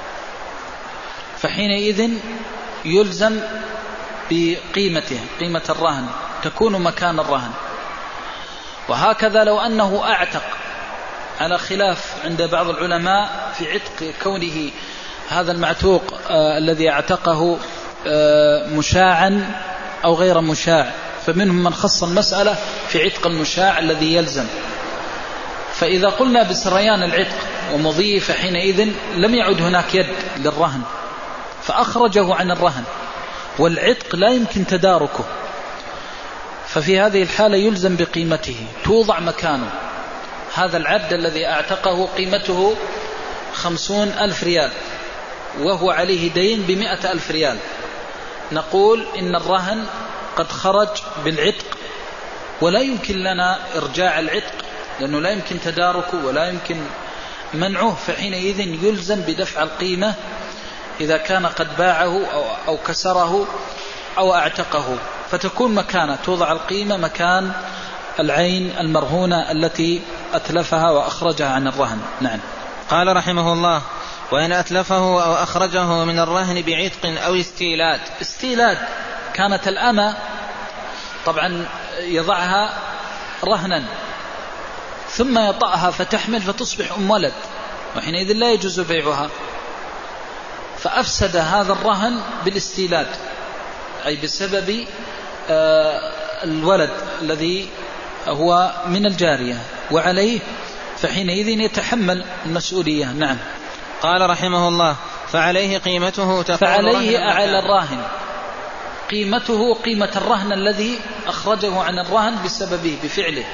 فحينئذ يلزم بقيمته، قيمة الرهن تكون مكان الرهن. وهكذا لو أنه أعتق، على خلاف عند بعض العلماء في عتق كونه هذا المعتوق الذي اعتقه مشاعا أو غير مشاع، فمنهم من خص المسألة في عتق المشاع الذي يلزم. فإذا قلنا بسريان العتق ومضيه فحينئذ لم يعد هناك يد للرهن، فأخرجه عن الرهن، والعتق لا يمكن تداركه، ففي هذه الحالة يلزم بقيمته، توضع مكانه. هذا العبد الذي اعتقه قيمته 50,000 ريال وهو عليه دين ب100,000 ريال، نقول إن الرهن قد خرج بالعتق، ولا يمكن لنا إرجاع العتق لأنه لا يمكن تداركه ولا يمكن منعه، فحينئذ يلزم بدفع القيمة إذا كان قد باعه أو كسره أو اعتقه، فتكون مكانه، توضع القيمة مكان العين المرهونة التي أتلفها وأخرجها عن الرهن. نعم. قال رحمه الله: وإن أتلفه أو أخرجه من الرهن بعتق أو استيلاد. استيلاد كانت الأمة طبعا يضعها رهنا ثم يطأها فتحمل فتصبح أم ولد، وحينئذ لا يجوز بيعها، فأفسد هذا الرهن بالاستيلاد، أي بسبب الولد الذي هو من الجارية وعليه، فحينئذ يتحمل المسؤولية. نعم. قال رحمه الله: فعليه قيمته تكون فعليه على الراهن قيمته قيمة الرهن الذي أخرجه عن الرهن بسببه بفعله،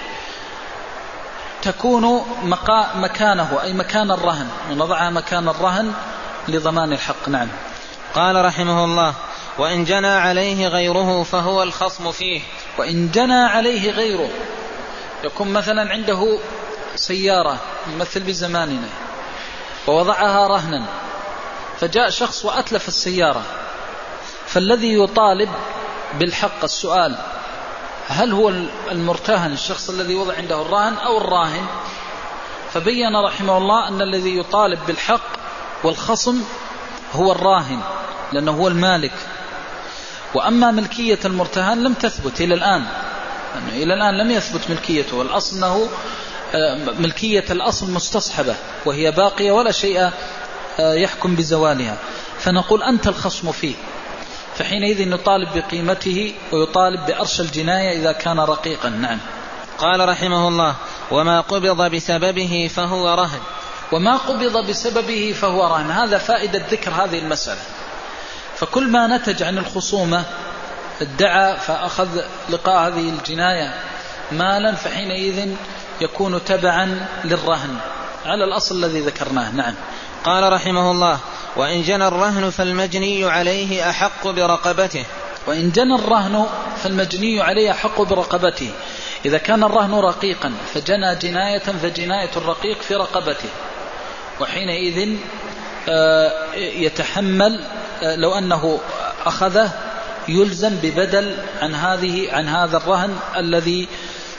تكون مكانه، أي مكان الرهن، ونضعها مكان الرهن لضمان الحق. نعم. قال رحمه الله: وإن جنى عليه غيره فهو الخصم فيه. وإن جنى عليه غيره، يكون مثلا عنده سيارة مثل بزماننا ووضعها رهنا، فجاء شخص وأتلف السيارة، فالذي يطالب بالحق السؤال: هل هو المرتهن الشخص الذي وضع عنده الرهن أو الراهن؟ فبين رحمه الله أن الذي يطالب بالحق والخصم هو الراهن، لأنه هو المالك. وأما ملكية المرتهن لم تثبت إلى الآن، إلى الآن لم يثبت ملكيته، والأصل أنه ملكية الأصل مستصحبة وهي باقية ولا شيء يحكم بزوالها، فنقول أنت الخصم فيه، فحينئذ نطالب بقيمته ويطالب بأرش الجناية إذا كان رقيقا. نعم. قال رحمه الله: وما قبض بسببه فهو رهن. وما قبض بسببه فهو رهن، هذا فائدة ذكر هذه المسألة. فكل ما نتج عن الخصومة ادعى فأخذ لقاء هذه الجناية مالا، فحينئذ يكون تبعا للرهن على الأصل الذي ذكرناه. نعم. قال رحمه الله: وإن جنى الرهن فالمجني عليه أحق برقبته. وإن جنى الرهن فالمجني عليه أحق برقبته، إذا كان الرهن رقيقا فجنى جناية فجناية الرقيق في رقبته، وحينئذ يتحمل لو أنه أخذه يلزم ببدل عن هذا الرهن الذي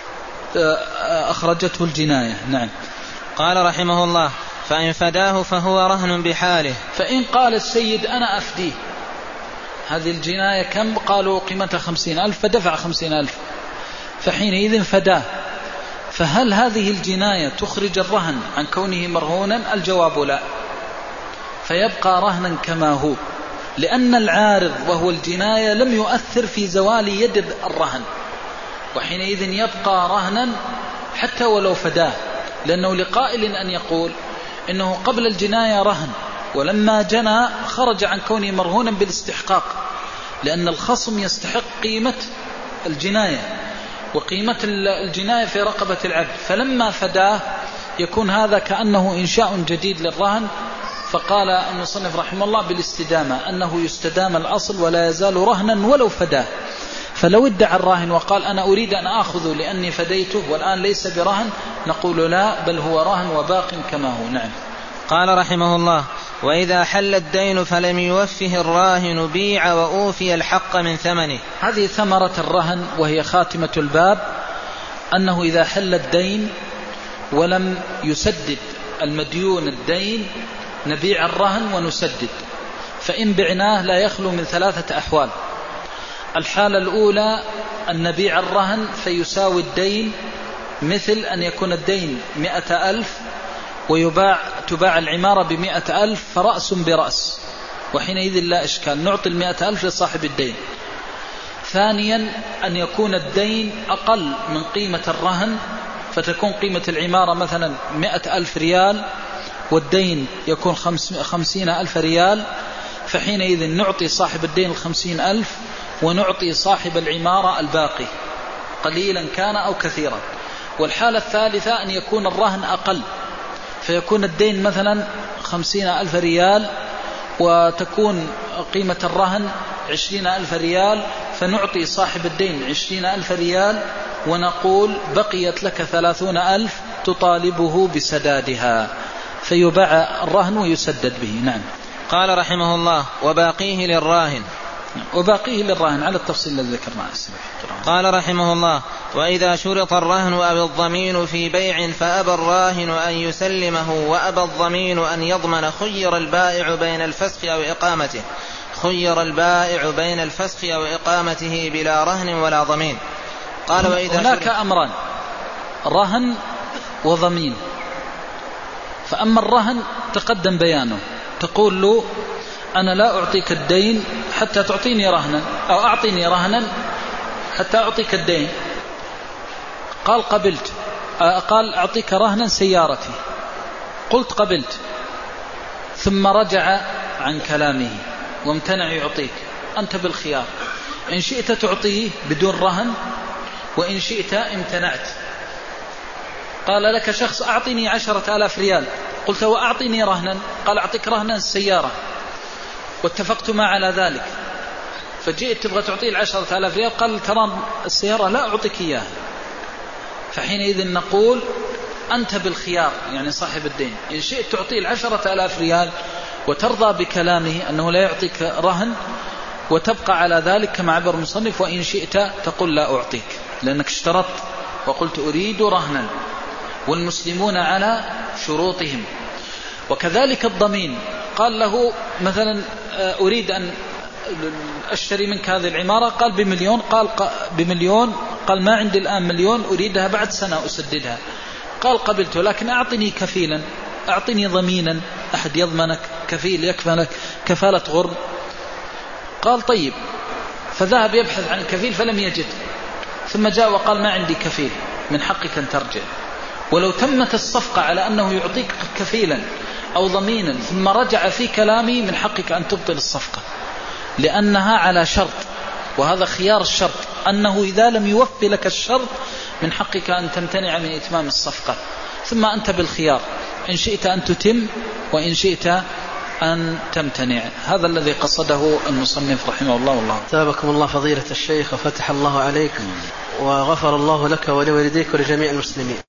أخرجته الجناية. نعم. قال رحمه الله: فإن فداه فهو رهن بحاله. فإن قال السيد أنا أفديه، هذه الجناية كم؟ قالوا قيمتها 50,000 فدفع 50,000، فحينئذ فداه، فهل هذه الجناية تخرج الرهن عن كونه مرهونا؟ الجواب لا، فيبقى رهنا كما هو، لأن العارض وهو الجناية لم يؤثر في زوال يد الرهن، وحينئذ يبقى رهنا حتى ولو فداه، لأنه لقائل أن يقول إنه قبل الجناية رهن، ولما جنى خرج عن كونه مرهونا بالاستحقاق، لأن الخصم يستحق قيمة الجناية، وقيمة الجناية في رقبة العبد، فلما فداه يكون هذا كأنه إنشاء جديد للرهن. فقال المصنف رحمه الله بالاستدامة، أنه يستدام الأصل ولا يزال رهنا ولو فداه. فلو ادعى الراهن وقال أنا أريد أن أخذه لأني فديته والآن ليس برهن، نقول لا، بل هو رهن وباق كما هو. نعم. قال رحمه الله: وإذا حل الدين فلم يوفه الراهن بيع وأوفي الحق من ثمنه. هذه ثمرة الرهن وهي خاتمة الباب، أنه إذا حل الدين ولم يسدد المديون الدين نبيع الرهن ونسدد. فإن بعناه لا يخلو من 3 أحوال. الحالة الأولى أن نبيع الرهن فيساوي الدين، مثل أن يكون الدين 100,000 وتباع العمارة ب100,000 فرأس برأس، وحينئذ لا إشكال، نعطي 100,000 لصاحب الدين. ثانيا أن يكون الدين أقل من قيمة الرهن، فتكون قيمة العمارة مثلا 100,000 ريال والدين يكون 50,000 ريال، فحينئذ نعطي صاحب الدين 50,000 ونعطي صاحب العمارة الباقي قليلا كان أو كثيرا. والحالة الثالثة أن يكون الرهن أقل، فيكون الدين مثلا 50,000 ريال وتكون قيمة الرهن 20,000 ريال، فنعطي صاحب الدين 20,000 ريال ونقول بقيت لك 30,000 تطالبه بسدادها، فيباع الرهن ويسدد به. نعم. قال رحمه الله: وباقيه للراهن. وباقيه للراهن على التفصيل الذي ذكرناه. قال رحمه الله: وإذا شرط الرهن أو الضمين في بيع فأبى الراهن أن يسلمه وأبى الضمين أن يضمن، خير البائع بين الفسخ أو إقامته بلا رهن ولا ضمين. قال: وإذا هناك أمران: رهن وضمين. فأما الرهن تقدم بيانه، تقول له أنا لا أعطيك الدين حتى تعطيني رهنا، أو أعطيني رهنا حتى أعطيك الدين. قال قبلت، قال أعطيك رهنا سيارتي، قلت قبلت، ثم رجع عن كلامه وامتنع يعطيك، أنت بالخيار، إن شئت تعطيه بدون رهن وإن شئت امتنعت. قال لك شخص أعطيني 10,000 ريال، قلت وأعطيني رهنا، قال أعطيك رهنا السيارة، واتفقت معه على ذلك، فجئت تبغى تعطيه 10,000 ريال، قال ترى السيارة لا أعطيك إياها. فحينئذ نقول أنت بالخيار، يعني صاحب الدين، إن شئت تعطيه 10,000 ريال وترضى بكلامه أنه لا يعطيك رهن وتبقى على ذلك كما عبر المصنف، وإن شئت تقول لا أعطيك، لأنك اشترطت وقلت أريد رهنا، والمسلمون على شروطهم. وكذلك الضمين، قال له مثلا أريد أن أشتري منك هذه العمارة، قال ب1,000,000، قال ب1,000,000، قال ما عندي الآن 1,000,000، أريدها بعد سنة أسددها، قال قبلته، لكن أعطني كفيلا، أعطني ضمينا، أحد يضمنك، كفيل يكفلك كفالة غرم. قال طيب، فذهب يبحث عن كفيل فلم يجد، ثم جاء وقال ما عندي كفيل، من حقك أن ترجع. ولو تمت الصفقة على أنه يعطيك كفيلا أو ضمينا ثم رجع في كلامي، من حقك أن تبطل الصفقة، لأنها على شرط، وهذا خيار الشرط، أنه إذا لم يوفي لك الشرط من حقك أن تمتنع من إتمام الصفقة، ثم أنت بالخيار، إن شئت أن تتم وإن شئت أن تمتنع. هذا الذي قصده المصنف رحمه الله. والله ثابكم الله فضيلة الشيخ وفتح الله عليكم وغفر الله لك ولوالديك ولجميع المسلمين.